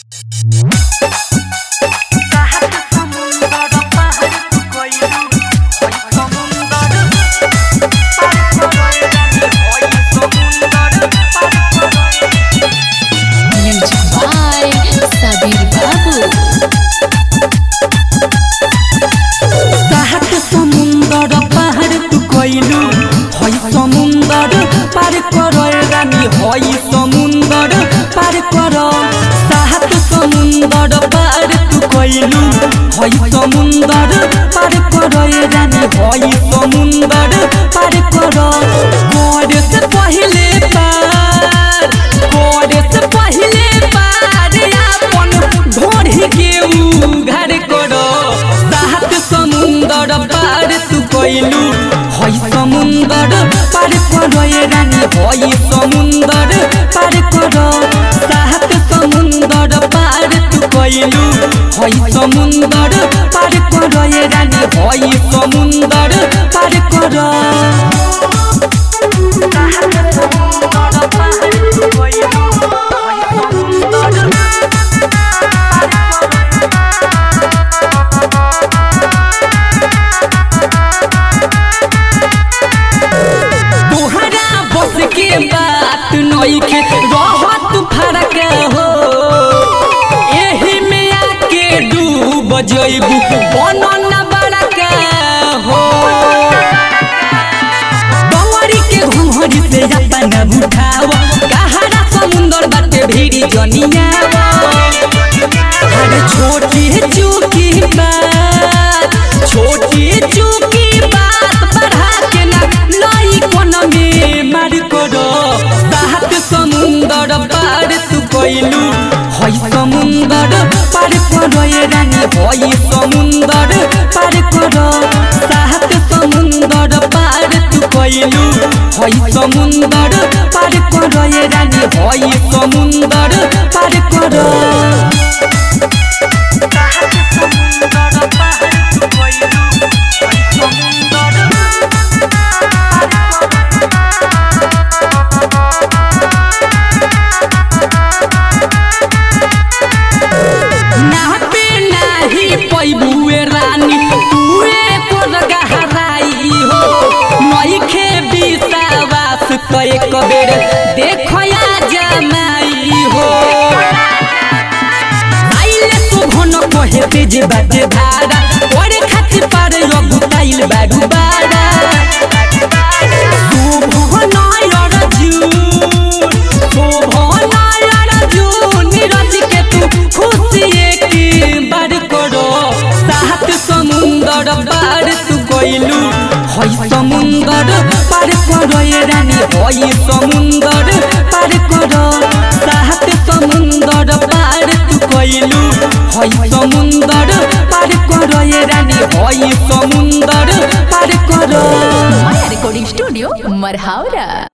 समुंदर पार करो ये रानी होई समुंदर पार करो कोरे से पहले पार अपन ढोढ़ी के उघार करो सात समुंदर पार तू कइलू होई समुंदर पार करो ये रानी होई समुंदर पार करो सात समुंदर पार तू कइलू होई समुंदर पार करो ये रानी होई समुंदर पार करो तोहरा बस के बात नइखे रहत फरक हो एही में आके डूब जइबू बनन बड़का हो कंवरी के घुंघरी से अपना उठाव गहरा समुंदर बाटे भीड़ी जनियावा अरे छोटी चूकी बात बढ़ा के ना लई कोन में मार करो सात समुंदर पार तू कइलू होई समुंदर पार करो ये रानी होई समुंदर पार करो सात समुंदर पार तू कइलू होई समुंदर पार करो ये रानी होई समुंदर पार करो एक बेर देखो या जमाई हो आइले सुभन कोहे तेज बाजे धारा ओरे खातिर पार रघुताइल बाडू बाड़ा सुभन अर्जुन नीरज के तू खुशी एक बार करो सात समुंदर पार तू कइलू होई समुंदर पार करो ये रानी होई समुंदर पार करो सात समुंदर पार तू कइलू होई समुंदर पार करो ये रानी होई समुंदर पार करो माया रिकॉर्डिंग स्टूडियो मरहावरा।